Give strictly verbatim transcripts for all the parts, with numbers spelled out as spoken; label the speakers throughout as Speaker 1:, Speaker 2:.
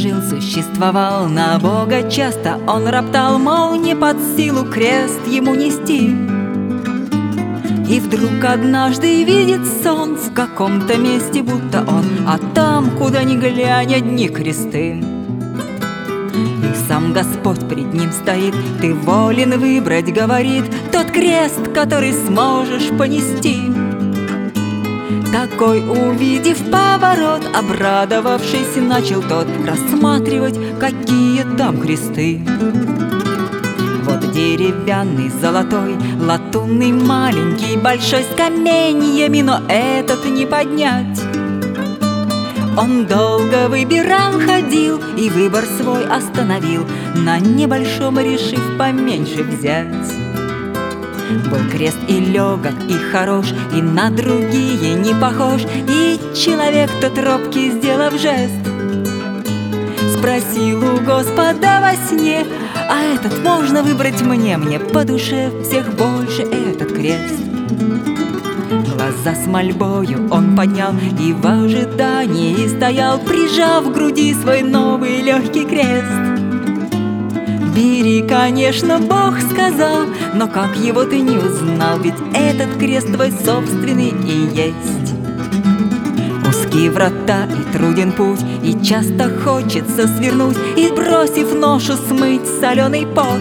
Speaker 1: жил, существовал, на Бога часто он роптал, мол, не под силу крест ему нести. И вдруг однажды видит сон в каком-то месте, будто он, а там, куда ни глянь, одни кресты. И сам Господь пред ним стоит, ты волен выбрать, говорит, тот крест, который сможешь понести. Такой, увидев поворот, обрадовавшись, начал тот рассматривать, какие там кресты. Вот деревянный, золотой, латунный, маленький, большой, с каменьями, но этот не поднять. Он долго выбирал, ходил и выбор свой остановил, на небольшом решив поменьше взять. Был крест и легок, и хорош, и на другие не похож, и человек тот робкий, сделав жест, спросил у Господа во сне: а этот можно выбрать мне, мне по душе всех больше этот крест. Глаза с мольбою он поднял и в ожидании стоял, прижав к груди свой новый легкий крест. Бери, конечно, Бог сказал, но как его ты не узнал, ведь этот крест твой собственный и есть. Узкие врата и труден путь, и часто хочется свернуть и, бросив ношу, смыть соленый пот.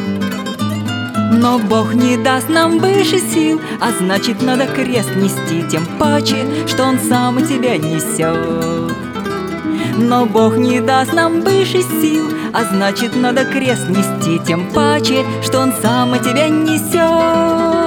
Speaker 1: Но Бог не даст нам выше сил, а значит, надо крест нести, тем паче, что Он сам тебя несет. Но Бог не даст нам выше сил, а значит, надо крест нести, тем паче, что Он сам тебя несет.